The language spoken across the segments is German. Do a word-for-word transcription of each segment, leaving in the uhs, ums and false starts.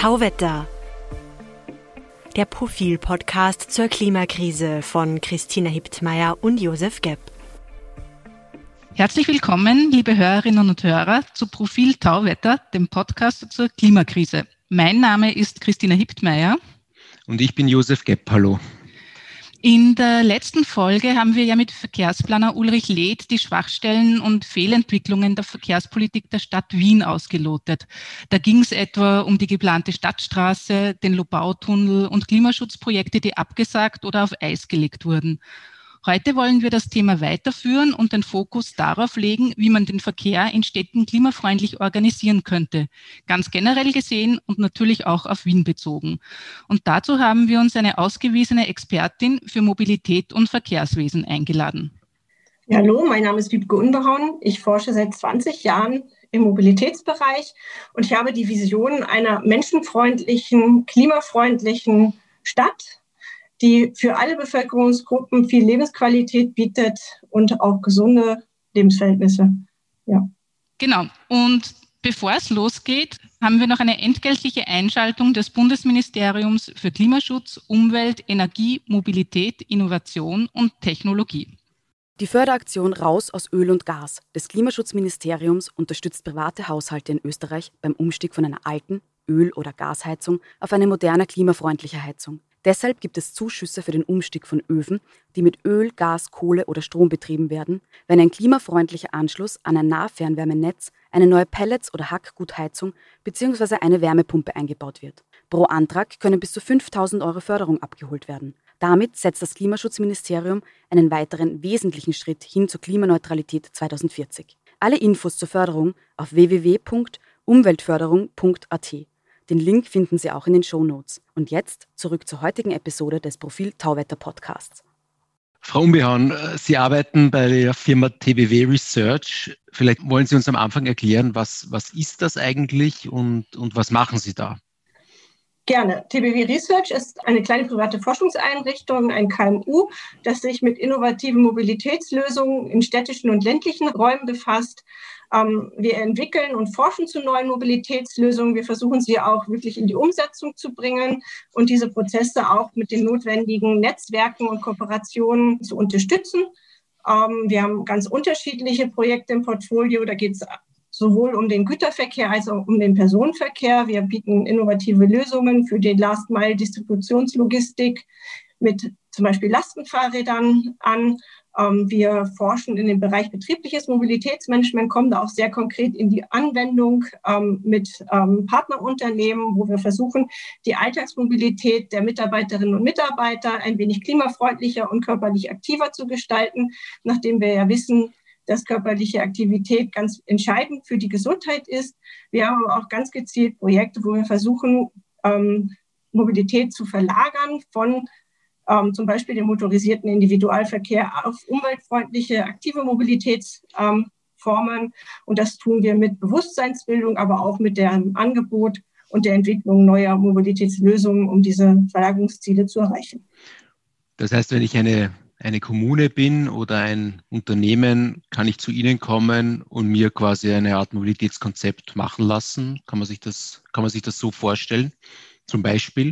Tauwetter, der Profil-Podcast zur Klimakrise von Christina Hiptmeier und Josef Gepp. Herzlich willkommen, liebe Hörerinnen und Hörer, zu Profil Tauwetter, dem Podcast zur Klimakrise. Mein Name ist Christina Hiptmeier. Und ich bin Josef Gepp. Hallo. In der letzten Folge haben wir ja mit Verkehrsplaner Ulrich Leth die Schwachstellen und Fehlentwicklungen der Verkehrspolitik der Stadt Wien ausgelotet. Da ging es etwa um die geplante Stadtstraße, den Lobautunnel und Klimaschutzprojekte, die abgesagt oder auf Eis gelegt wurden. Heute wollen wir das Thema weiterführen und den Fokus darauf legen, wie man den Verkehr in Städten klimafreundlich organisieren könnte. Ganz generell gesehen und natürlich auch auf Wien bezogen. Und dazu haben wir uns eine ausgewiesene Expertin für Mobilität und Verkehrswesen eingeladen. Ja, hallo, mein Name ist Wiebke Unbehauen. Ich forsche seit zwanzig Jahren im Mobilitätsbereich und ich habe die Vision einer menschenfreundlichen, klimafreundlichen Stadt, die für alle Bevölkerungsgruppen viel Lebensqualität bietet und auch gesunde Lebensverhältnisse. Ja. Genau. Und bevor es losgeht, haben wir noch eine entgeltliche Einschaltung des Bundesministeriums für Klimaschutz, Umwelt, Energie, Mobilität, Innovation und Technologie. Die Förderaktion Raus aus Öl und Gas des Klimaschutzministeriums unterstützt private Haushalte in Österreich beim Umstieg von einer alten Öl- oder Gasheizung auf eine moderne, klimafreundliche Heizung. Deshalb gibt es Zuschüsse für den Umstieg von Öfen, die mit Öl, Gas, Kohle oder Strom betrieben werden, wenn ein klimafreundlicher Anschluss an ein Nahfernwärmenetz, eine neue Pellets- oder Hackgutheizung bzw. eine Wärmepumpe eingebaut wird. Pro Antrag können bis zu fünftausend Euro Förderung abgeholt werden. Damit setzt das Klimaschutzministerium einen weiteren wesentlichen Schritt hin zur Klimaneutralität zweitausendvierzig. Alle Infos zur Förderung auf w w w punkt umweltförderung punkt a t. Den Link finden Sie auch in den Shownotes. Und jetzt zurück zur heutigen Episode des Profil Tauwetter Podcasts. Frau Unbehauen, Sie arbeiten bei der Firma T B W Research. Vielleicht wollen Sie uns am Anfang erklären, was, was ist das eigentlich und, und was machen Sie da? Gerne. T B W Research ist eine kleine private Forschungseinrichtung, ein K M U, das sich mit innovativen Mobilitätslösungen in städtischen und ländlichen Räumen befasst. Ähm, wir entwickeln und forschen zu neuen Mobilitätslösungen. Wir versuchen sie auch wirklich in die Umsetzung zu bringen und diese Prozesse auch mit den notwendigen Netzwerken und Kooperationen zu unterstützen. Ähm, wir haben ganz unterschiedliche Projekte im Portfolio. Da geht es sowohl um den Güterverkehr als auch um den Personenverkehr. Wir bieten innovative Lösungen für die Last-Mile-Distributionslogistik mit zum Beispiel Lastenfahrrädern an. Wir forschen in dem Bereich betriebliches Mobilitätsmanagement, kommen da auch sehr konkret in die Anwendung mit Partnerunternehmen, wo wir versuchen, die Alltagsmobilität der Mitarbeiterinnen und Mitarbeiter ein wenig klimafreundlicher und körperlich aktiver zu gestalten, nachdem wir ja wissen, dass körperliche Aktivität ganz entscheidend für die Gesundheit ist. Wir haben aber auch ganz gezielt Projekte, wo wir versuchen, ähm, Mobilität zu verlagern von ähm, zum Beispiel dem motorisierten Individualverkehr auf umweltfreundliche, aktive Mobilitätsformen. Ähm, und das tun wir mit Bewusstseinsbildung, aber auch mit dem Angebot und der Entwicklung neuer Mobilitätslösungen, um diese Verlagerungsziele zu erreichen. Das heißt, wenn ich eine eine Kommune bin oder ein Unternehmen, kann ich zu Ihnen kommen und mir quasi eine Art Mobilitätskonzept machen lassen? Kann man sich das, kann man sich das so vorstellen? Zum Beispiel?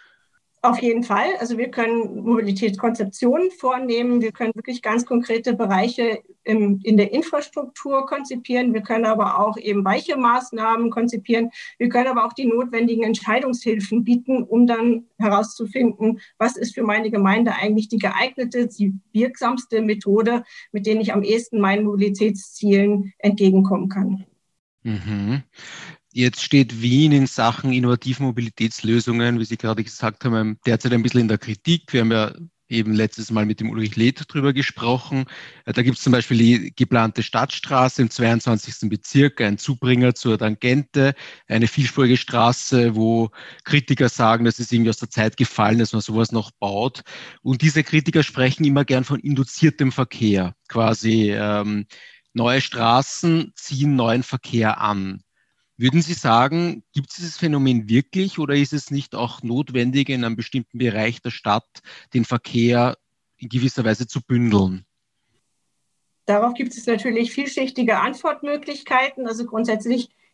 Auf jeden Fall. Also wir können Mobilitätskonzeptionen vornehmen. Wir können wirklich ganz konkrete Bereiche im, in der Infrastruktur konzipieren. Wir können aber auch eben weiche Maßnahmen konzipieren. Wir können aber auch die notwendigen Entscheidungshilfen bieten, um dann herauszufinden, was ist für meine Gemeinde eigentlich die geeignete, die wirksamste Methode, mit der ich am ehesten meinen Mobilitätszielen entgegenkommen kann. Mhm. Jetzt steht Wien in Sachen innovativen Mobilitätslösungen, wie Sie gerade gesagt haben, derzeit ein bisschen in der Kritik. Wir haben ja eben letztes Mal mit dem Ulrich Leth drüber gesprochen. Da gibt es zum Beispiel die geplante Stadtstraße im zweiundzwanzigsten Bezirk, ein Zubringer zur Tangente, eine vielspurige Straße, wo Kritiker sagen, das ist irgendwie aus der Zeit gefallen, dass man sowas noch baut. Und diese Kritiker sprechen immer gern von induziertem Verkehr. Quasi ähm, neue Straßen ziehen neuen Verkehr an. Würden Sie sagen, gibt es dieses Phänomen wirklich oder ist es nicht auch notwendig, in einem bestimmten Bereich der Stadt den Verkehr in gewisser Weise zu bündeln? Darauf gibt es natürlich vielschichtige Antwortmöglichkeiten. Also grundsätzlich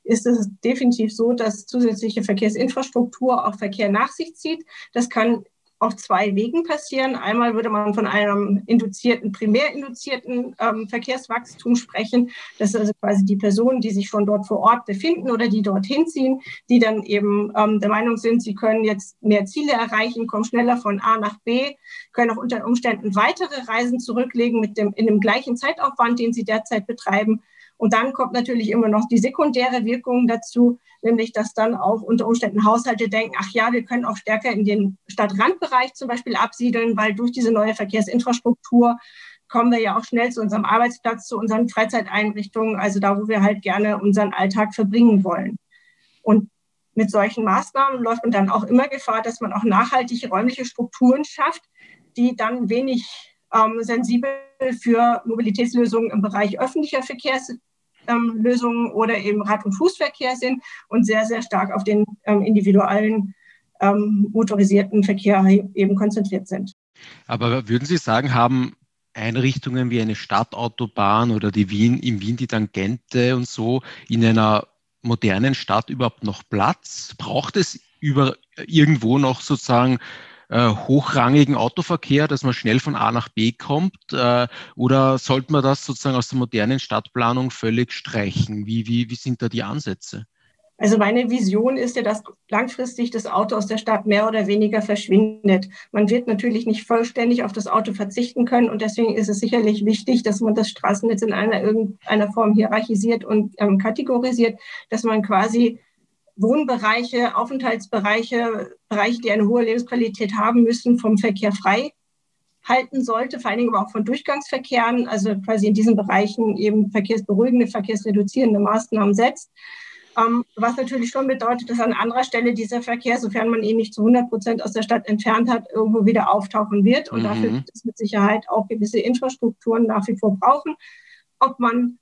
ist es definitiv so, dass zusätzliche Verkehrsinfrastruktur auch Verkehr nach sich zieht. Das kann auf zwei Wegen passieren. Einmal würde man von einem induzierten, primär induzierten ähm, Verkehrswachstum sprechen. Das ist also quasi die Personen, die sich schon dort vor Ort befinden oder die dorthin ziehen, die dann eben ähm, der Meinung sind, sie können jetzt mehr Ziele erreichen, kommen schneller von A nach B, können auch unter Umständen weitere Reisen zurücklegen mit dem, in dem gleichen Zeitaufwand, den sie derzeit betreiben. Und dann kommt natürlich immer noch die sekundäre Wirkung dazu, nämlich dass dann auch unter Umständen Haushalte denken, ach ja, wir können auch stärker in den Stadtrandbereich zum Beispiel absiedeln, weil durch diese neue Verkehrsinfrastruktur kommen wir ja auch schnell zu unserem Arbeitsplatz, zu unseren Freizeiteinrichtungen, also da, wo wir halt gerne unseren Alltag verbringen wollen. Und mit solchen Maßnahmen läuft man dann auch immer Gefahr, dass man auch nachhaltige räumliche Strukturen schafft, die dann wenig ähm, sensibel für Mobilitätslösungen im Bereich öffentlicher Verkehrs Ähm, Lösungen oder eben Rad- und Fußverkehr sind und sehr, sehr stark auf den ähm, individuellen ähm, motorisierten Verkehr eben konzentriert sind. Aber würden Sie sagen, haben Einrichtungen wie eine Stadtautobahn oder die Wien, im Wien die Tangente und so in einer modernen Stadt überhaupt noch Platz? Braucht es über, irgendwo noch sozusagen äh, hochrangigen Autoverkehr, dass man schnell von A nach B kommt? Äh, oder sollte man das sozusagen aus der modernen Stadtplanung völlig streichen? Wie, wie, wie sind da die Ansätze? Also meine Vision ist ja, dass langfristig das Auto aus der Stadt mehr oder weniger verschwindet. Man wird natürlich nicht vollständig auf das Auto verzichten können und deswegen ist es sicherlich wichtig, dass man das Straßennetz in einer irgendeiner Form hierarchisiert und ähm, kategorisiert, dass man quasi Wohnbereiche, Aufenthaltsbereiche, Bereiche, die eine hohe Lebensqualität haben müssen, vom Verkehr frei halten sollte, vor allen Dingen aber auch von Durchgangsverkehren, also quasi in diesen Bereichen eben verkehrsberuhigende, verkehrsreduzierende Maßnahmen setzt. Ähm, was natürlich schon bedeutet, dass an anderer Stelle dieser Verkehr, sofern man ihn nicht zu hundert Prozent aus der Stadt entfernt hat, irgendwo wieder auftauchen wird. Und mhm. dafür wird es mit Sicherheit auch gewisse Infrastrukturen nach wie vor brauchen. Ob man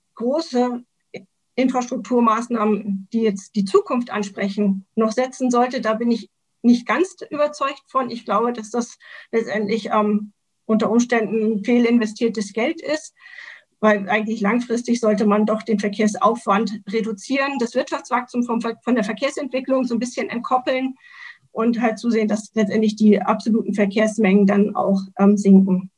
große Infrastrukturmaßnahmen, die jetzt die Zukunft ansprechen, noch setzen sollte, da bin ich nicht ganz überzeugt von. Ich glaube, dass das letztendlich ähm, unter Umständen fehlinvestiertes Geld ist, weil eigentlich langfristig sollte man doch den Verkehrsaufwand reduzieren, das Wirtschaftswachstum vom, von der Verkehrsentwicklung so ein bisschen entkoppeln und halt zusehen, dass letztendlich die absoluten Verkehrsmengen dann auch ähm, sinken.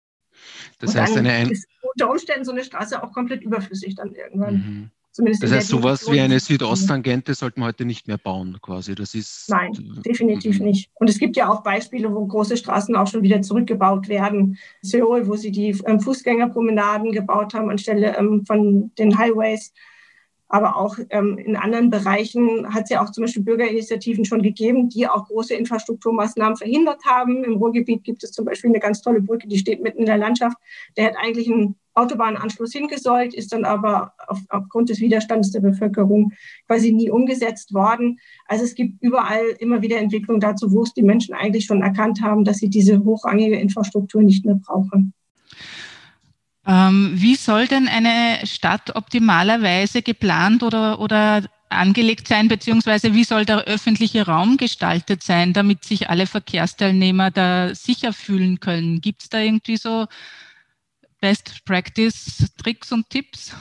Das heißt, eine ein- ist unter Umständen so eine Straße auch komplett überflüssig dann irgendwann. Mhm. Zumindest das heißt, sowas wie eine Südosttangente sollte man heute nicht mehr bauen, quasi. Das ist Nein, definitiv mhm. nicht. Und es gibt ja auch Beispiele, wo große Straßen auch schon wieder zurückgebaut werden. Seoul, wo sie die ähm, Fußgängerpromenaden gebaut haben anstelle ähm, von den Highways. Aber auch ähm, in anderen Bereichen hat es ja auch zum Beispiel Bürgerinitiativen schon gegeben, die auch große Infrastrukturmaßnahmen verhindert haben. Im Ruhrgebiet gibt es zum Beispiel eine ganz tolle Brücke, die steht mitten in der Landschaft. Der hat eigentlich einen Autobahnanschluss hingesollt, ist dann aber auf, aufgrund des Widerstands der Bevölkerung quasi nie umgesetzt worden. Also es gibt überall immer wieder Entwicklungen dazu, wo es die Menschen eigentlich schon erkannt haben, dass sie diese hochrangige Infrastruktur nicht mehr brauchen. Ähm, wie soll denn eine Stadt optimalerweise geplant oder, oder angelegt sein, beziehungsweise wie soll der öffentliche Raum gestaltet sein, damit sich alle Verkehrsteilnehmer da sicher fühlen können? Gibt es da irgendwie so Best-Practice-Tricks und Tipps?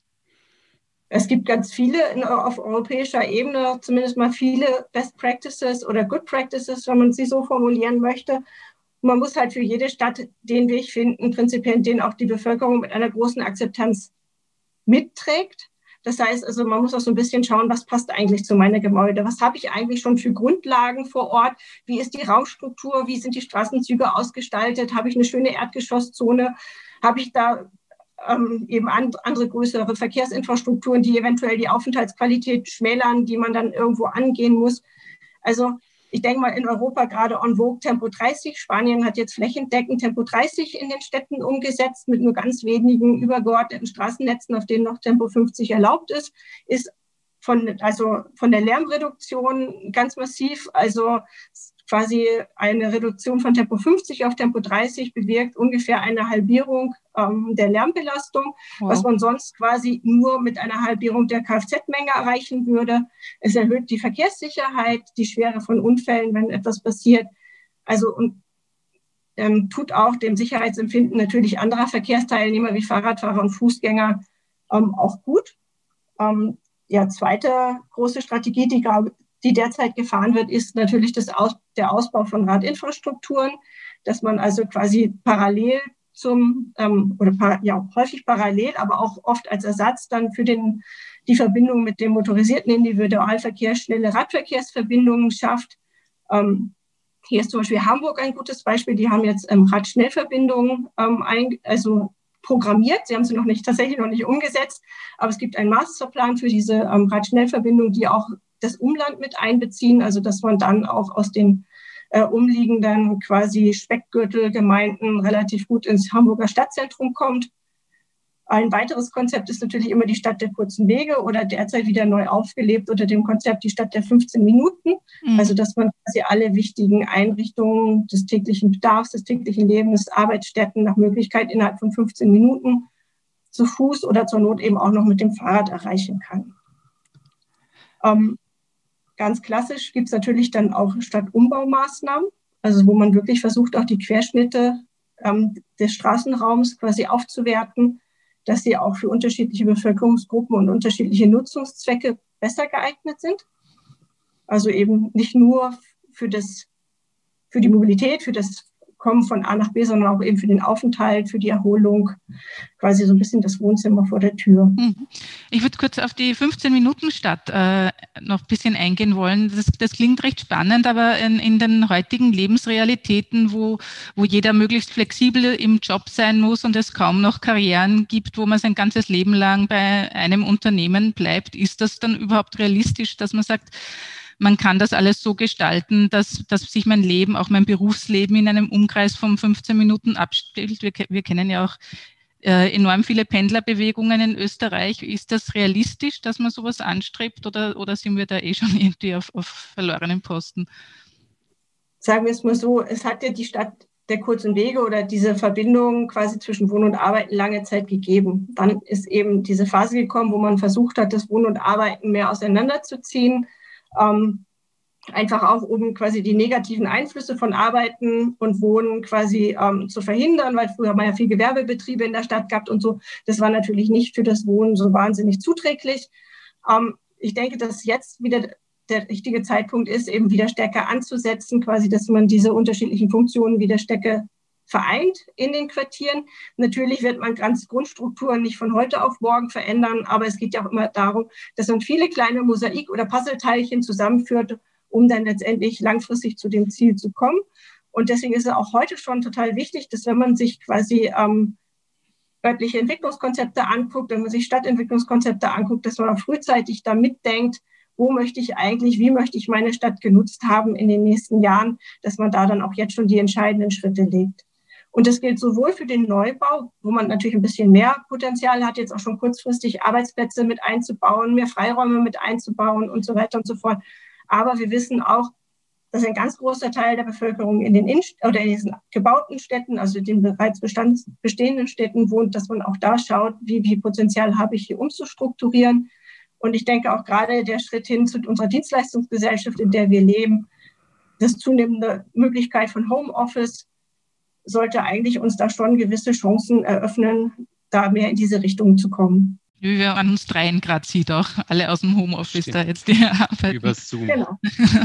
Es gibt ganz viele in, auf europäischer Ebene, zumindest mal viele Best Practices oder Good Practices, wenn man sie so formulieren möchte. Man muss halt für jede Stadt den Weg finden, prinzipiell den auch die Bevölkerung mit einer großen Akzeptanz mitträgt. Das heißt also, man muss auch so ein bisschen schauen, was passt eigentlich zu meiner Gebäude? Was habe ich eigentlich schon für Grundlagen vor Ort? Wie ist die Raumstruktur? Wie sind die Straßenzüge ausgestaltet? Habe ich eine schöne Erdgeschosszone? Habe ich da ähm, eben andere größere Verkehrsinfrastrukturen, die eventuell die Aufenthaltsqualität schmälern, die man dann irgendwo angehen muss? Also ich denke mal in Europa gerade en vogue Tempo dreißig. Spanien hat jetzt flächendeckend Tempo dreißig in den Städten umgesetzt mit nur ganz wenigen übergeordneten Straßennetzen, auf denen noch Tempo fünfzig erlaubt ist. Ist von, also von der Lärmreduktion ganz massiv. Also quasi eine Reduktion von Tempo fünfzig auf Tempo dreißig bewirkt ungefähr eine Halbierung ähm, der Lärmbelastung, wow. was man sonst quasi nur mit einer Halbierung der Kfz-Menge erreichen würde. Es erhöht die Verkehrssicherheit, die Schwere von Unfällen, wenn etwas passiert. Also und ähm, tut auch dem Sicherheitsempfinden natürlich anderer Verkehrsteilnehmer wie Fahrradfahrer und Fußgänger ähm, auch gut. Ähm, ja, zweite große Strategie, die, die derzeit gefahren wird, ist natürlich das Aus, der Ausbau von Radinfrastrukturen, dass man also quasi parallel zum, ähm, oder par, ja, häufig parallel, aber auch oft als Ersatz dann für den, die Verbindung mit dem motorisierten Individualverkehr schnelle Radverkehrsverbindungen schafft. Ähm, hier ist zum Beispiel Hamburg ein gutes Beispiel. Die haben jetzt ähm, Radschnellverbindungen ähm, ein, also programmiert. Sie haben sie noch nicht, tatsächlich noch nicht umgesetzt, aber es gibt einen Masterplan für diese ähm, Radschnellverbindung, die auch das Umland mit einbeziehen, also dass man dann auch aus den äh, umliegenden quasi Speckgürtelgemeinden relativ gut ins Hamburger Stadtzentrum kommt. Ein weiteres Konzept ist natürlich immer die Stadt der kurzen Wege oder derzeit wieder neu aufgelebt unter dem Konzept die Stadt der fünfzehn Minuten. Mhm. Also dass man quasi alle wichtigen Einrichtungen des täglichen Bedarfs, des täglichen Lebens, Arbeitsstätten nach Möglichkeit innerhalb von fünfzehn Minuten zu Fuß oder zur Not eben auch noch mit dem Fahrrad erreichen kann. Ähm, ganz klassisch gibt es natürlich dann auch Stadtumbaumaßnahmen, also wo man wirklich versucht, auch die Querschnitte ähm, des Straßenraums quasi aufzuwerten, dass sie auch für unterschiedliche Bevölkerungsgruppen und unterschiedliche Nutzungszwecke besser geeignet sind. Also eben nicht nur für, das, für die Mobilität, für das Kommen von A nach B, sondern auch eben für den Aufenthalt, für die Erholung, quasi so ein bisschen das Wohnzimmer vor der Tür. Ich würde kurz auf die fünfzehn-Minuten-Stadt äh, noch ein bisschen eingehen wollen. Das, das klingt recht spannend, aber in, in den heutigen Lebensrealitäten, wo, wo jeder möglichst flexibel im Job sein muss und es kaum noch Karrieren gibt, wo man sein ganzes Leben lang bei einem Unternehmen bleibt, ist das dann überhaupt realistisch, dass man sagt, man kann das alles so gestalten, dass, dass sich mein Leben, auch mein Berufsleben in einem Umkreis von fünfzehn Minuten abspielt. Wir, wir kennen ja auch äh, enorm viele Pendlerbewegungen in Österreich. Ist das realistisch, dass man sowas anstrebt oder, oder sind wir da eh schon irgendwie auf, auf verlorenen Posten? Sagen wir es mal so, es hat ja die Stadt der kurzen Wege oder diese Verbindung quasi zwischen Wohnen und Arbeiten lange Zeit gegeben. Dann ist eben diese Phase gekommen, wo man versucht hat, das Wohnen und Arbeiten mehr auseinanderzuziehen. Ähm, einfach auch, um quasi die negativen Einflüsse von Arbeiten und Wohnen quasi ähm, zu verhindern, weil früher man ja viel Gewerbebetriebe in der Stadt gehabt und so. Das war natürlich nicht für das Wohnen so wahnsinnig zuträglich. Ähm, ich denke, dass jetzt wieder der richtige Zeitpunkt ist, eben wieder stärker anzusetzen, quasi, dass man diese unterschiedlichen Funktionen wieder stärker vereint in den Quartieren. Natürlich wird man ganz Grundstrukturen nicht von heute auf morgen verändern, aber es geht ja auch immer darum, dass man viele kleine Mosaik- oder Puzzleteilchen zusammenführt, um dann letztendlich langfristig zu dem Ziel zu kommen. Und deswegen ist es auch heute schon total wichtig, dass wenn man sich quasi ähm, örtliche Entwicklungskonzepte anguckt, wenn man sich Stadtentwicklungskonzepte anguckt, dass man auch frühzeitig da mitdenkt, wo möchte ich eigentlich, wie möchte ich meine Stadt genutzt haben in den nächsten Jahren, dass man da dann auch jetzt schon die entscheidenden Schritte legt. Und das gilt sowohl für den Neubau, wo man natürlich ein bisschen mehr Potenzial hat, jetzt auch schon kurzfristig Arbeitsplätze mit einzubauen, mehr Freiräume mit einzubauen und so weiter und so fort. Aber wir wissen auch, dass ein ganz großer Teil der Bevölkerung in den Innenst- oder in diesen gebauten Städten, also den bereits bestand- bestehenden Städten wohnt, dass man auch da schaut, wie viel Potenzial habe ich hier umzustrukturieren. Und ich denke auch gerade der Schritt hin zu unserer Dienstleistungsgesellschaft, in der wir leben, das zunehmende Möglichkeit von Homeoffice, sollte eigentlich uns da schon gewisse Chancen eröffnen, da mehr in diese Richtung zu kommen. Wie wir an uns dreien gerade sieht, auch alle aus dem Homeoffice Stimmt. da jetzt die arbeiten. Über Zoom. Genau.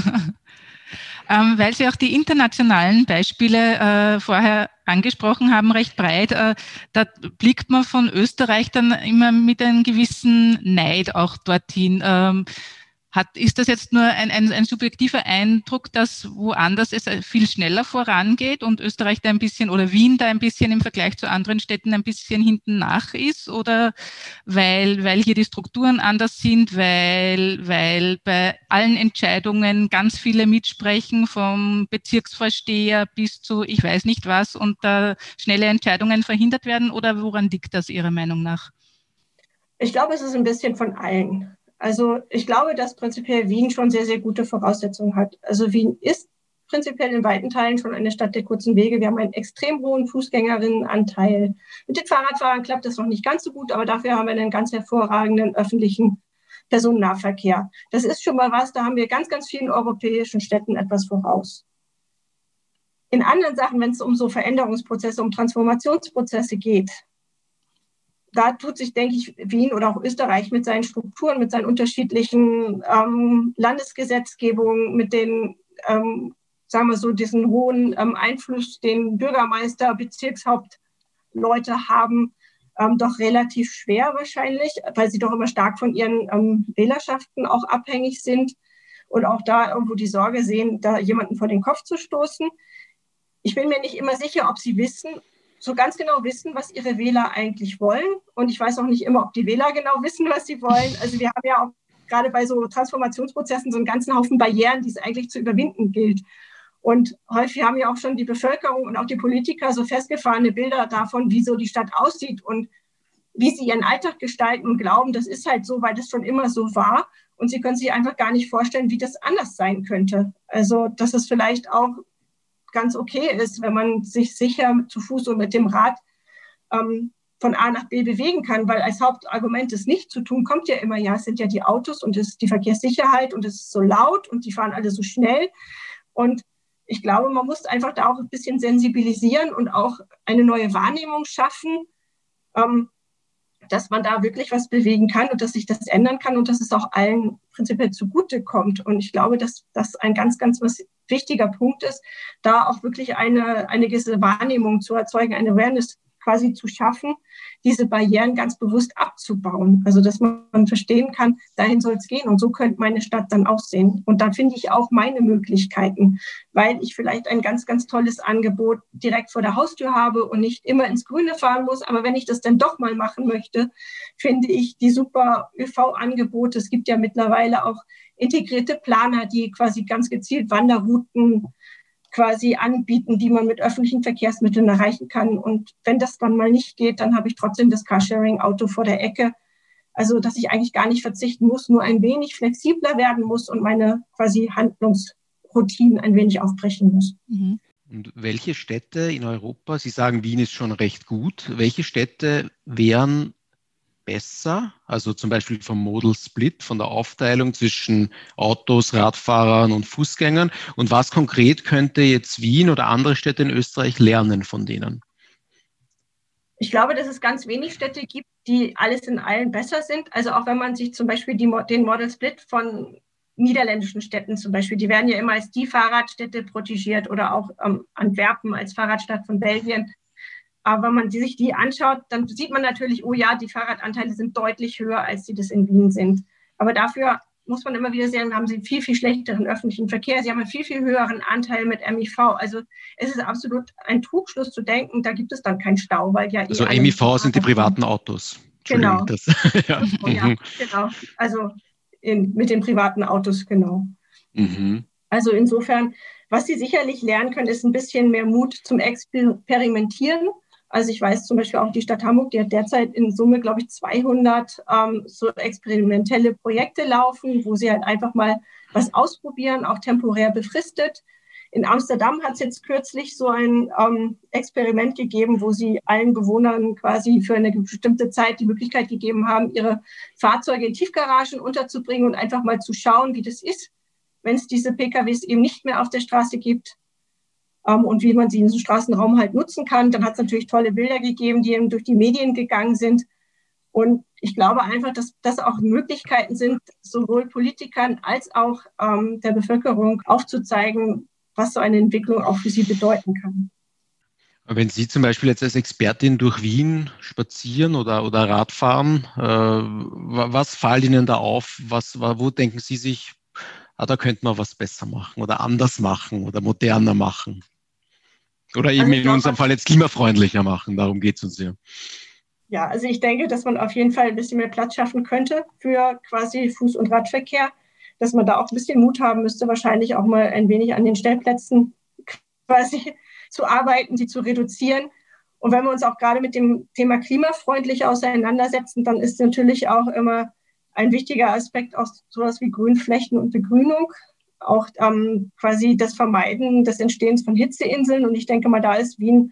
ähm, weil Sie auch die internationalen Beispiele äh, vorher angesprochen haben, recht breit, äh, da blickt man von Österreich dann immer mit einem gewissen Neid auch dorthin. Ähm, Hat, ist das jetzt nur ein, ein, ein subjektiver Eindruck, dass woanders es viel schneller vorangeht und Österreich da ein bisschen oder Wien da ein bisschen im Vergleich zu anderen Städten ein bisschen hinten nach ist? Oder weil, weil hier die Strukturen anders sind, weil, weil bei allen Entscheidungen ganz viele mitsprechen, vom Bezirksvorsteher bis zu ich weiß nicht was und da schnelle Entscheidungen verhindert werden? Oder woran liegt das Ihrer Meinung nach? Ich glaube, es ist ein bisschen von allen. Also ich glaube, dass prinzipiell Wien schon sehr, sehr gute Voraussetzungen hat. Also Wien ist prinzipiell in weiten Teilen schon eine Stadt der kurzen Wege. Wir haben einen extrem hohen Fußgängerinnenanteil. Mit den Fahrradfahrern klappt das noch nicht ganz so gut, aber dafür haben wir einen ganz hervorragenden öffentlichen Personennahverkehr. Das ist schon mal was, da haben wir ganz, ganz vielen europäischen Städten etwas voraus. In anderen Sachen, wenn es um so Veränderungsprozesse, um Transformationsprozesse geht, da tut sich, denke ich, Wien oder auch Österreich mit seinen Strukturen, mit seinen unterschiedlichen ähm, Landesgesetzgebungen, mit den, ähm, sagen wir so, diesen hohen ähm, Einfluss, den Bürgermeister, Bezirkshauptleute haben, ähm, doch relativ schwer wahrscheinlich, weil sie doch immer stark von ihren ähm, Wählerschaften auch abhängig sind und auch da irgendwo die Sorge sehen, da jemanden vor den Kopf zu stoßen. Ich bin mir nicht immer sicher, ob sie wissen, so ganz genau wissen, was ihre Wähler eigentlich wollen. Und ich weiß auch nicht immer, ob die Wähler genau wissen, was sie wollen. Also wir haben ja auch gerade bei so Transformationsprozessen so einen ganzen Haufen Barrieren, die es eigentlich zu überwinden gilt. Und häufig haben ja auch schon die Bevölkerung und auch die Politiker so festgefahrene Bilder davon, wie so die Stadt aussieht und wie sie ihren Alltag gestalten und glauben, das ist halt so, weil das schon immer so war. Und sie können sich einfach gar nicht vorstellen, wie das anders sein könnte. Also dass es vielleicht auch ganz okay ist, wenn man sich sicher zu Fuß und mit dem Rad ähm, von A nach B bewegen kann, weil als Hauptargument, es nicht zu tun, kommt ja immer, ja, es sind ja die Autos und es ist die Verkehrssicherheit und es ist so laut und die fahren alle so schnell. Und ich glaube, man muss einfach da auch ein bisschen sensibilisieren und auch eine neue Wahrnehmung schaffen, ähm, dass man da wirklich was bewegen kann und dass sich das ändern kann und dass es auch allen prinzipiell zugutekommt. Und ich glaube, dass das ein ganz, ganz was wichtiger Punkt ist, da auch wirklich eine, eine gewisse Wahrnehmung zu erzeugen, eine Awareness quasi zu schaffen, diese Barrieren ganz bewusst abzubauen. Also dass man verstehen kann, dahin soll es gehen und so könnte meine Stadt dann aussehen. Und da finde ich auch meine Möglichkeiten, weil ich vielleicht ein ganz, ganz tolles Angebot direkt vor der Haustür habe und nicht immer ins Grüne fahren muss. Aber wenn ich das dann doch mal machen möchte, finde ich die super Ö V-Angebote. Es gibt ja mittlerweile auch integrierte Planer, die quasi ganz gezielt Wanderrouten quasi anbieten, die man mit öffentlichen Verkehrsmitteln erreichen kann. Und wenn das dann mal nicht geht, dann habe ich trotzdem das Carsharing-Auto vor der Ecke. Also, dass ich eigentlich gar nicht verzichten muss, nur ein wenig flexibler werden muss und meine quasi Handlungsroutinen ein wenig aufbrechen muss. Mhm. Und welche Städte in Europa, Sie sagen, Wien ist schon recht gut, welche Städte wären besser, also zum Beispiel vom Modal Split, von der Aufteilung zwischen Autos, Radfahrern und Fußgängern? Und was konkret könnte jetzt Wien oder andere Städte in Österreich lernen von denen? Ich glaube, dass es ganz wenig Städte gibt, die alles in allen besser sind. Also auch wenn man sich zum Beispiel die, den Modal Split von niederländischen Städten zum Beispiel, die werden ja immer als die Fahrradstädte protegiert oder auch ähm, Antwerpen als Fahrradstadt von Belgien. Aber wenn man sich die anschaut, dann sieht man natürlich, oh ja, die Fahrradanteile sind deutlich höher, als sie das in Wien sind. Aber dafür muss man immer wieder sehen, haben sie viel, viel schlechteren öffentlichen Verkehr. Sie haben einen viel, viel höheren Anteil mit M I V. Also es ist absolut ein Trugschluss zu denken, da gibt es dann keinen Stau. Weil ja also M I V sind die privaten Autos. Genau. Das, ja. Oh, ja, genau. Also in, mit den privaten Autos, genau. Mhm. Also insofern, was Sie sicherlich lernen können, ist ein bisschen mehr Mut zum Experimentieren. Also ich weiß zum Beispiel auch die Stadt Hamburg, die hat derzeit in Summe, glaube ich, zweihundert ähm, so experimentelle Projekte laufen, wo sie halt einfach mal was ausprobieren, auch temporär befristet. In Amsterdam hat es jetzt kürzlich so ein ähm, Experiment gegeben, wo sie allen Bewohnern quasi für eine bestimmte Zeit die Möglichkeit gegeben haben, ihre Fahrzeuge in Tiefgaragen unterzubringen und einfach mal zu schauen, wie das ist, wenn es diese P K Ws eben nicht mehr auf der Straße gibt. Um, und wie man sie in diesem Straßenraum halt nutzen kann. Dann hat es natürlich tolle Bilder gegeben, die eben durch die Medien gegangen sind. Und ich glaube einfach, dass das auch Möglichkeiten sind, sowohl Politikern als auch ähm, der Bevölkerung aufzuzeigen, was so eine Entwicklung auch für sie bedeuten kann. Wenn Sie zum Beispiel jetzt als Expertin durch Wien spazieren oder, oder Radfahren, äh, was fällt Ihnen da auf? Was, wo denken Sie sich, ah, da könnte man was besser machen oder anders machen oder moderner machen? Oder eben also in glaube, unserem Fall jetzt klimafreundlicher machen, darum geht es uns ja. Ja, also ich denke, dass man auf jeden Fall ein bisschen mehr Platz schaffen könnte für quasi Fuß- und Radverkehr, dass man da auch ein bisschen Mut haben müsste, wahrscheinlich auch mal ein wenig an den Stellplätzen quasi zu arbeiten, die zu reduzieren. Und wenn wir uns auch gerade mit dem Thema klimafreundlich auseinandersetzen, dann ist natürlich auch immer ein wichtiger Aspekt auch sowas wie Grünflächen und Begrünung. Auch ähm, quasi das Vermeiden des Entstehens von Hitzeinseln. Und ich denke mal, da ist Wien,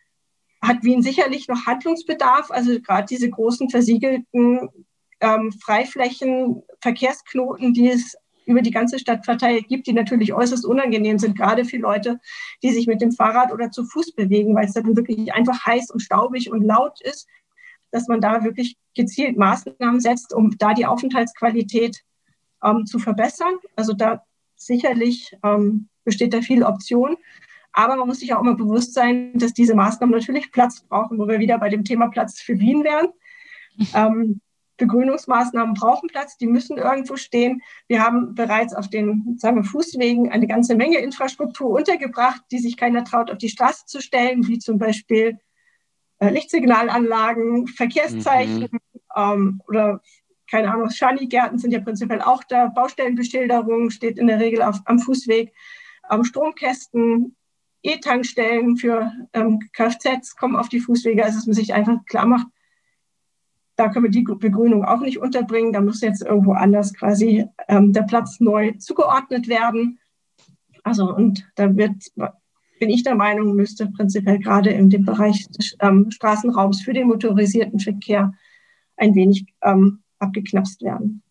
hat Wien sicherlich noch Handlungsbedarf. Also gerade diese großen versiegelten ähm, Freiflächen, Verkehrsknoten, die es über die ganze Stadt verteilt gibt, die natürlich äußerst unangenehm sind, gerade für Leute, die sich mit dem Fahrrad oder zu Fuß bewegen, weil es dann wirklich einfach heiß und staubig und laut ist. dass man da wirklich gezielt Maßnahmen setzt, um da die Aufenthaltsqualität ähm, zu verbessern. Also da sicherlich ähm, besteht da viel Option. Aber man muss sich auch immer bewusst sein, dass diese Maßnahmen natürlich Platz brauchen, wo wir wieder bei dem Thema Platz für Wien wären. Ähm, Begrünungsmaßnahmen brauchen Platz, die müssen irgendwo stehen. Wir haben bereits auf den, sagen wir, Fußwegen eine ganze Menge Infrastruktur untergebracht, die sich keiner traut, auf die Straße zu stellen, wie zum Beispiel äh, Lichtsignalanlagen, Verkehrszeichen mhm. ähm, oder, keine Ahnung, Schanigärten sind ja prinzipiell auch da, Baustellenbeschilderung steht in der Regel auf, am Fußweg, ähm, Stromkästen, E-Tankstellen für ähm, Kfz kommen auf die Fußwege, also dass man sich einfach klar macht, da können wir die Begrünung auch nicht unterbringen. Da muss jetzt irgendwo anders quasi ähm, der Platz neu zugeordnet werden. Also und da wird, bin ich der Meinung, müsste prinzipiell gerade in dem Bereich des ähm, Straßenraums für den motorisierten Verkehr ein wenig ähm, abgeknapst werden.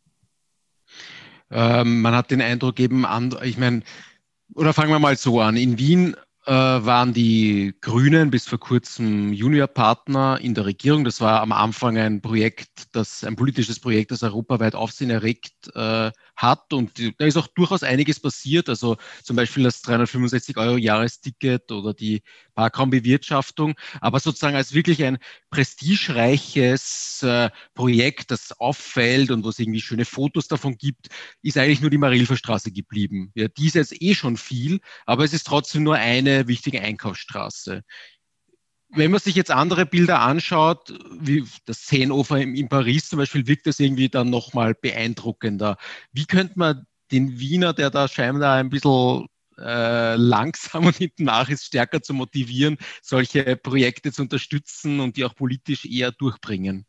Ähm, man hat den Eindruck eben, an, ich meine, oder fangen wir mal so an. In Wien äh, waren die Grünen bis vor kurzem Juniorpartner in der Regierung. Das war am Anfang ein Projekt, das ein politisches Projekt, das europaweit Aufsehen erregt äh, hat. Und die, da ist auch durchaus einiges passiert. Also zum Beispiel das dreihundertfünfundsechzig Euro Jahresticket oder die Parkraumbewirtschaftung. Aber sozusagen als wirklich ein prestigereiches äh, Projekt, das auffällt und wo es irgendwie schöne Fotos davon gibt, ist eigentlich nur die Marilferstraße geblieben. Ja, die ist jetzt eh schon viel, aber es ist trotzdem nur eine wichtige Einkaufsstraße. Wenn man sich jetzt andere Bilder anschaut, wie das Seenufer in, in Paris zum Beispiel, wirkt das irgendwie dann nochmal beeindruckender. Wie könnte man den Wiener, der da scheinbar ein bisschen äh, langsam und hinten nach ist, stärker zu motivieren, solche Projekte zu unterstützen und die auch politisch eher durchbringen?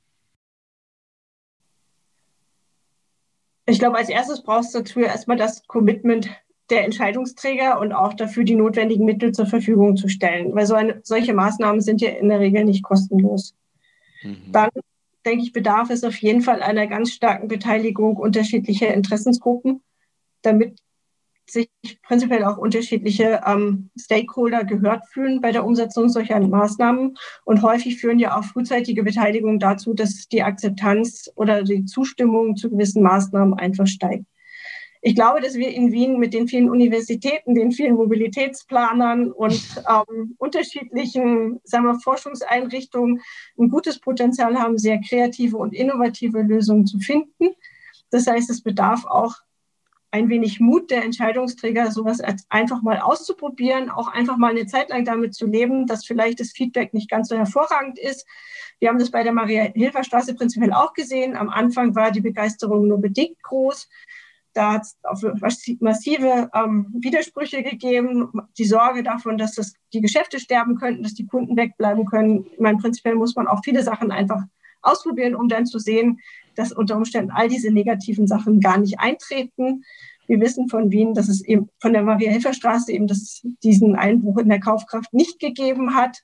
Ich glaube, als erstes brauchst du dazu erstmal das Commitment der Entscheidungsträger und auch dafür die notwendigen Mittel zur Verfügung zu stellen. Weil so eine, solche Maßnahmen sind ja in der Regel nicht kostenlos. Mhm. Dann, denke ich, bedarf es auf jeden Fall einer ganz starken Beteiligung unterschiedlicher Interessensgruppen, damit sich prinzipiell auch unterschiedliche ähm, Stakeholder gehört fühlen bei der Umsetzung solcher Maßnahmen. Und häufig führen ja auch frühzeitige Beteiligung dazu, dass die Akzeptanz oder die Zustimmung zu gewissen Maßnahmen einfach steigt. Ich glaube, dass wir in Wien mit den vielen Universitäten, den vielen Mobilitätsplanern und ähm, unterschiedlichen, sagen wir, Forschungseinrichtungen ein gutes Potenzial haben, sehr kreative und innovative Lösungen zu finden. Das heißt, es bedarf auch ein wenig Mut der Entscheidungsträger, sowas einfach mal auszuprobieren, auch einfach mal eine Zeit lang damit zu leben, dass vielleicht das Feedback nicht ganz so hervorragend ist. Wir haben das bei der Maria-Hilfer-Straße prinzipiell auch gesehen. Am Anfang war die Begeisterung nur bedingt groß. Da hat es massive ähm, Widersprüche gegeben. Die Sorge davon, dass das, die Geschäfte sterben könnten, dass die Kunden wegbleiben können. Ich meine, prinzipiell muss man auch viele Sachen einfach ausprobieren, um dann zu sehen, dass unter Umständen all diese negativen Sachen gar nicht eintreten. Wir wissen von Wien, dass es eben von der Maria-Hilfer-Straße eben, dass es diesen Einbruch in der Kaufkraft nicht gegeben hat.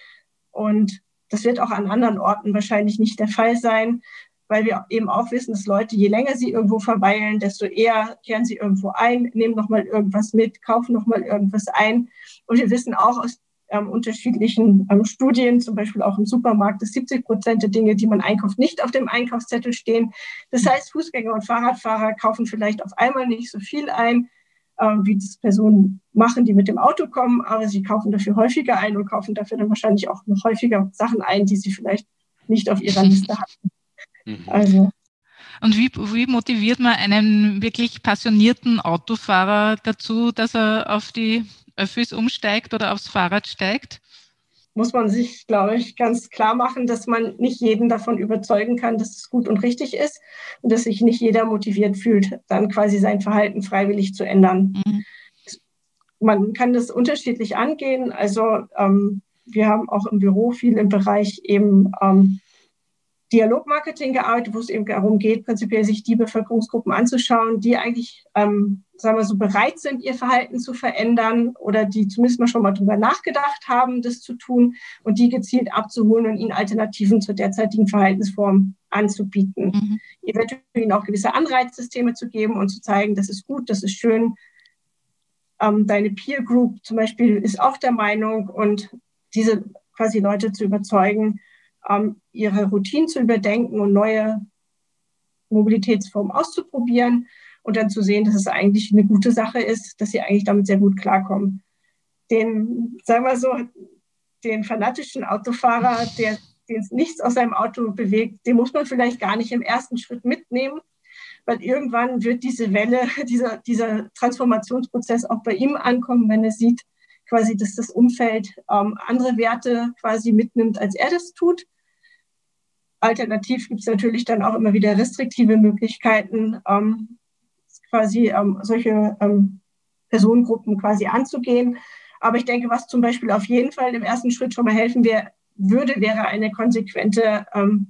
Und das wird auch an anderen Orten wahrscheinlich nicht der Fall sein, weil wir eben auch wissen, dass Leute, je länger sie irgendwo verweilen, desto eher kehren sie irgendwo ein, nehmen nochmal irgendwas mit, kaufen nochmal irgendwas ein. Und wir wissen auch aus ähm, unterschiedlichen ähm, Studien, zum Beispiel auch im Supermarkt, dass siebzig Prozent der Dinge, die man einkauft, nicht auf dem Einkaufszettel stehen. Das heißt, Fußgänger und Fahrradfahrer kaufen vielleicht auf einmal nicht so viel ein, ähm, wie das Personen machen, die mit dem Auto kommen, aber sie kaufen dafür häufiger ein und kaufen dafür dann wahrscheinlich auch noch häufiger Sachen ein, die sie vielleicht nicht auf ihrer Liste hatten. Also. Und wie, wie motiviert man einen wirklich passionierten Autofahrer dazu, dass er auf die Öffis umsteigt oder aufs Fahrrad steigt? Muss man sich, glaube ich, ganz klar machen, dass man nicht jeden davon überzeugen kann, dass es gut und richtig ist und dass sich nicht jeder motiviert fühlt, dann quasi sein Verhalten freiwillig zu ändern. Mhm. Man kann das unterschiedlich angehen. Also ähm, wir haben auch im Büro viel im Bereich eben ähm, Dialogmarketing gearbeitet, wo es eben darum geht, prinzipiell sich die Bevölkerungsgruppen anzuschauen, die eigentlich, ähm, sagen wir so, bereit sind, ihr Verhalten zu verändern oder die zumindest mal schon mal drüber nachgedacht haben, das zu tun und die gezielt abzuholen und ihnen Alternativen zur derzeitigen Verhaltensform anzubieten. Mhm. Eventuell ihnen auch gewisse Anreizsysteme zu geben und zu zeigen, das ist gut, das ist schön. Ähm, deine Peer Group zum Beispiel ist auch der Meinung und diese quasi Leute zu überzeugen, ähm, ihre Routinen zu überdenken und neue Mobilitätsformen auszuprobieren und dann zu sehen, dass es eigentlich eine gute Sache ist, dass sie eigentlich damit sehr gut klarkommen. Den, sagen wir so, den fanatischen Autofahrer, der den nichts aus seinem Auto bewegt, den muss man vielleicht gar nicht im ersten Schritt mitnehmen, weil irgendwann wird diese Welle, dieser, dieser Transformationsprozess auch bei ihm ankommen, wenn er sieht, quasi, dass das Umfeld ähm, andere Werte quasi mitnimmt, als er das tut. Alternativ gibt es natürlich dann auch immer wieder restriktive Möglichkeiten, ähm, quasi ähm, solche ähm, Personengruppen quasi anzugehen. Aber ich denke, was zum Beispiel auf jeden Fall im ersten Schritt schon mal helfen wär, würde, wäre eine konsequente ähm,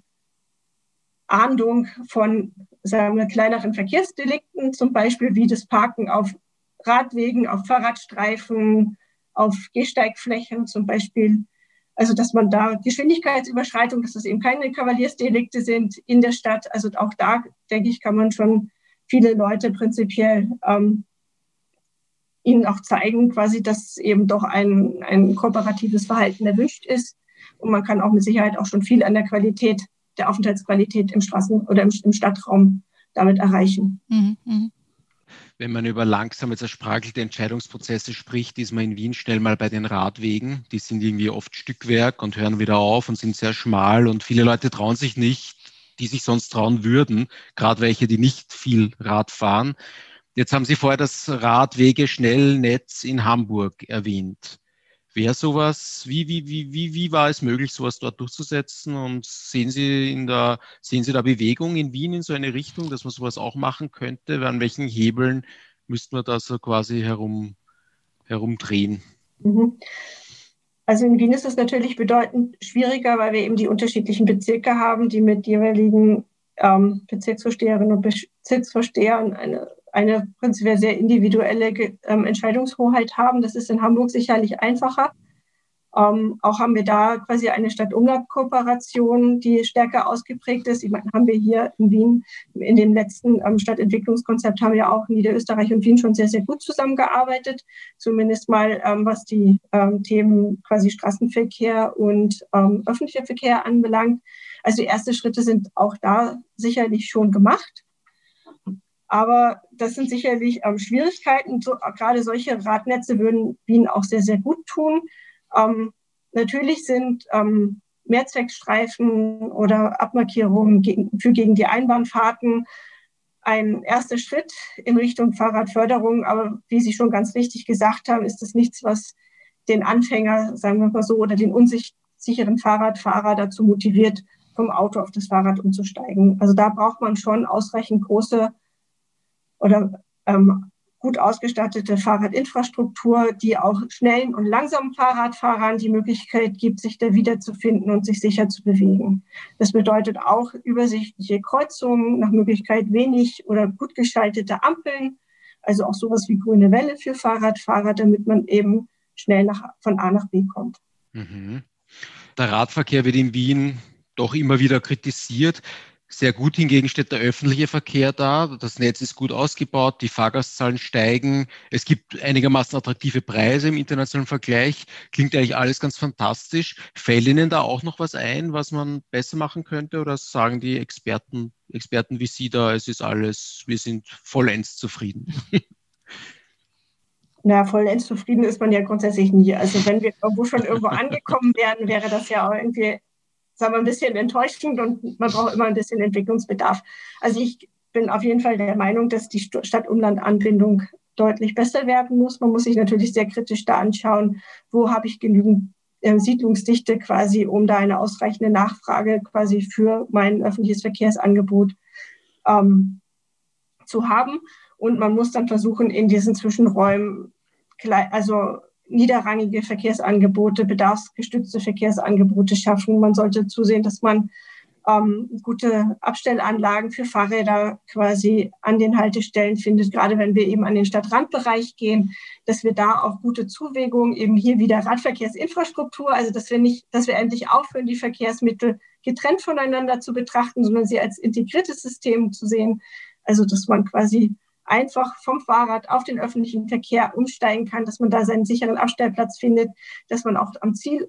Ahndung von, sagen wir, kleineren Verkehrsdelikten, zum Beispiel wie das Parken auf Radwegen, auf Fahrradstreifen, auf Gehsteigflächen zum Beispiel. Also dass man da Geschwindigkeitsüberschreitung, dass das eben keine Kavaliersdelikte sind in der Stadt. Also auch da, denke ich, kann man schon viele Leute prinzipiell ähm, ihnen auch zeigen, quasi, dass eben doch ein, ein kooperatives Verhalten erwünscht ist. Und man kann auch mit Sicherheit auch schon viel an der Qualität, der Aufenthaltsqualität im Straßen- oder im, im Stadtraum damit erreichen. Mhm. Wenn man über langsame, zerspragelte Entscheidungsprozesse spricht, ist man in Wien schnell mal bei den Radwegen. Die sind irgendwie oft Stückwerk und hören wieder auf und sind sehr schmal. Und viele Leute trauen sich nicht, die sich sonst trauen würden, gerade welche, die nicht viel Rad fahren. Jetzt haben Sie vorher das Radwege-Schnellnetz in Hamburg erwähnt. Wäre sowas, wie, wie, wie, wie, wie war es möglich, sowas dort durchzusetzen? Und sehen Sie in der, sehen Sie da Bewegung in Wien in so eine Richtung, dass man sowas auch machen könnte? An welchen Hebeln müssten wir da so quasi herum, herumdrehen? Mhm. Also in Wien ist es natürlich bedeutend schwieriger, weil wir eben die unterschiedlichen Bezirke haben, die mit jeweiligen ähm, Bezirksvorsteherinnen und Bezirksvorstehern eine, eine prinzipiell sehr individuelle ähm, Entscheidungshoheit haben. Das ist in Hamburg sicherlich einfacher. Ähm, auch haben wir da quasi eine Stadt-Umland-Kooperation, die stärker ausgeprägt ist. Ich meine, haben wir hier in Wien in dem letzten ähm, Stadtentwicklungskonzept haben wir auch Niederösterreich und Wien schon sehr, sehr gut zusammengearbeitet. Zumindest mal, ähm, was die ähm, Themen quasi Straßenverkehr und ähm, öffentlicher Verkehr anbelangt. Also erste Schritte sind auch da sicherlich schon gemacht. Aber das sind sicherlich ähm, Schwierigkeiten. So, gerade solche Radnetze würden Wien auch sehr, sehr gut tun. Ähm, natürlich sind ähm, Mehrzweckstreifen oder Abmarkierungen gegen, für gegen die Einbahnfahrten ein erster Schritt in Richtung Fahrradförderung. Aber wie Sie schon ganz richtig gesagt haben, ist das nichts, was den Anfänger, sagen wir mal so, oder den unsicheren Fahrradfahrer dazu motiviert, vom Auto auf das Fahrrad umzusteigen. Also da braucht man schon ausreichend große oder ähm, gut ausgestattete Fahrradinfrastruktur, die auch schnellen und langsamen Fahrradfahrern die Möglichkeit gibt, sich da wiederzufinden und sich sicher zu bewegen. Das bedeutet auch übersichtliche Kreuzungen, nach Möglichkeit wenig oder gut geschaltete Ampeln, also auch sowas wie grüne Welle für Fahrradfahrer, damit man eben schnell nach, von A nach B kommt. Mhm. Der Radverkehr wird in Wien doch immer wieder kritisiert. Sehr gut hingegen steht der öffentliche Verkehr da. Das Netz ist gut ausgebaut, die Fahrgastzahlen steigen. Es gibt einigermaßen attraktive Preise im internationalen Vergleich. Klingt eigentlich alles ganz fantastisch. Fällt Ihnen da auch noch was ein, was man besser machen könnte? Oder sagen die Experten, Experten wie Sie da, es ist alles, wir sind vollends zufrieden? Na, vollends zufrieden ist man ja grundsätzlich nie. Also wenn wir irgendwo schon irgendwo angekommen wären, wäre das ja auch irgendwie, sagen wir, ein bisschen enttäuschend und man braucht immer ein bisschen Entwicklungsbedarf. Also ich bin auf jeden Fall der Meinung, dass die Stadt-Umland-Anbindung deutlich besser werden muss. Man muss sich natürlich sehr kritisch da anschauen, wo habe ich genügend äh, Siedlungsdichte quasi, um da eine ausreichende Nachfrage quasi für mein öffentliches Verkehrsangebot ähm, zu haben. Und man muss dann versuchen, in diesen Zwischenräumen also niederrangige Verkehrsangebote, bedarfsgestützte Verkehrsangebote schaffen. Man sollte zusehen, dass man ähm, gute Abstellanlagen für Fahrräder quasi an den Haltestellen findet, gerade wenn wir eben an den Stadtrandbereich gehen, dass wir da auch gute Zuwägungen, eben hier wieder Radverkehrsinfrastruktur, also dass wir nicht, dass wir endlich aufhören, die Verkehrsmittel getrennt voneinander zu betrachten, sondern sie als integriertes System zu sehen. Also dass man quasi einfach vom Fahrrad auf den öffentlichen Verkehr umsteigen kann, dass man da seinen sicheren Abstellplatz findet, dass man auch am Ziel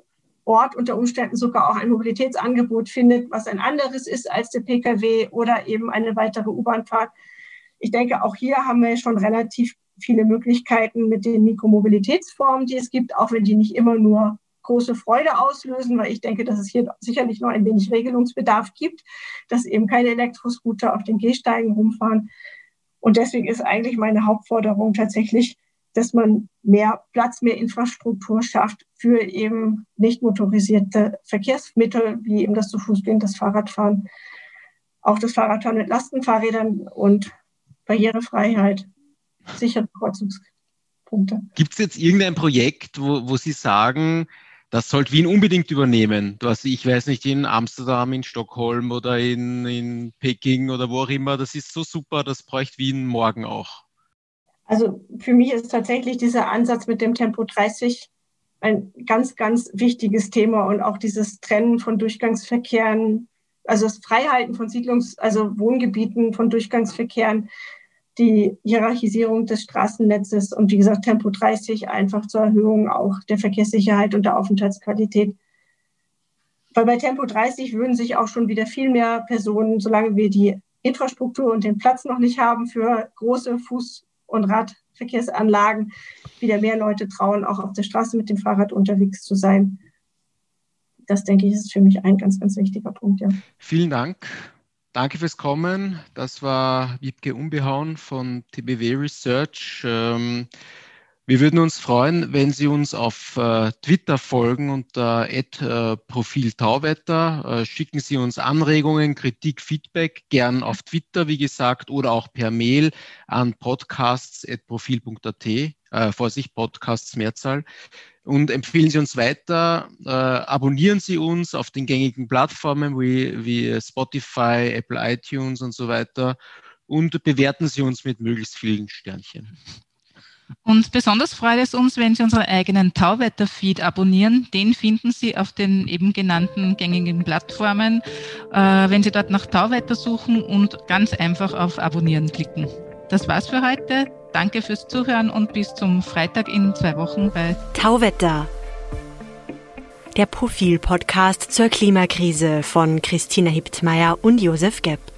Ort unter Umständen sogar auch ein Mobilitätsangebot findet, was ein anderes ist als der Pkw oder eben eine weitere U-Bahn-Fahrt. Ich denke, auch hier haben wir schon relativ viele Möglichkeiten mit den Mikromobilitätsformen, die es gibt, auch wenn die nicht immer nur große Freude auslösen, weil ich denke, dass es hier sicherlich noch ein wenig Regelungsbedarf gibt, dass eben keine Elektroscooter auf den Gehsteigen rumfahren. Und deswegen ist eigentlich meine Hauptforderung tatsächlich, dass man mehr Platz, mehr Infrastruktur schafft für eben nicht motorisierte Verkehrsmittel, wie eben das zu Fuß gehen, das Fahrradfahren, auch das Fahrradfahren mit Lastenfahrrädern und Barrierefreiheit, sichere Kreuzungspunkte. Gibt es jetzt irgendein Projekt, wo, wo Sie sagen, das sollte Wien unbedingt übernehmen? Du hast, ich weiß nicht, in Amsterdam, in Stockholm oder in, in Peking oder wo auch immer, das ist so super, das bräuchte Wien morgen auch. Also für mich ist tatsächlich dieser Ansatz mit dem Tempo dreißig ein ganz, ganz wichtiges Thema und auch dieses Trennen von Durchgangsverkehren, also das Freihalten von Siedlungs-, also Wohngebieten von Durchgangsverkehren, die Hierarchisierung des Straßennetzes und wie gesagt Tempo dreißig einfach zur Erhöhung auch der Verkehrssicherheit und der Aufenthaltsqualität. Weil bei Tempo dreißig würden sich auch schon wieder viel mehr Personen, solange wir die Infrastruktur und den Platz noch nicht haben für große Fuß- und Radverkehrsanlagen, wieder mehr Leute trauen, auch auf der Straße mit dem Fahrrad unterwegs zu sein. Das, denke ich, ist für mich ein ganz, ganz wichtiger Punkt. Ja. Vielen Dank. Danke fürs Kommen. Das war Wiebke Unbehauen von T B W Research. Ähm, wir würden uns freuen, wenn Sie uns auf äh, Twitter folgen unter at profil Tauwetter. Äh, schicken Sie uns Anregungen, Kritik, Feedback, gern auf Twitter, wie gesagt, oder auch per Mail an podcasts at profil punkt at. Äh, Vorsicht, Podcasts Mehrzahl. Und empfehlen Sie uns weiter, äh, abonnieren Sie uns auf den gängigen Plattformen wie, wie Spotify, Apple iTunes und so weiter und bewerten Sie uns mit möglichst vielen Sternchen. Und besonders freut es uns, wenn Sie unseren eigenen Tauwetter-Feed abonnieren. Den finden Sie auf den eben genannten gängigen Plattformen, äh, wenn Sie dort nach Tauwetter suchen und ganz einfach auf Abonnieren klicken. Das war's für heute. Danke fürs Zuhören und bis zum Freitag in zwei Wochen bei Tauwetter. Der Profil-Podcast zur Klimakrise von Christina Hiptmeier und Josef Gepp.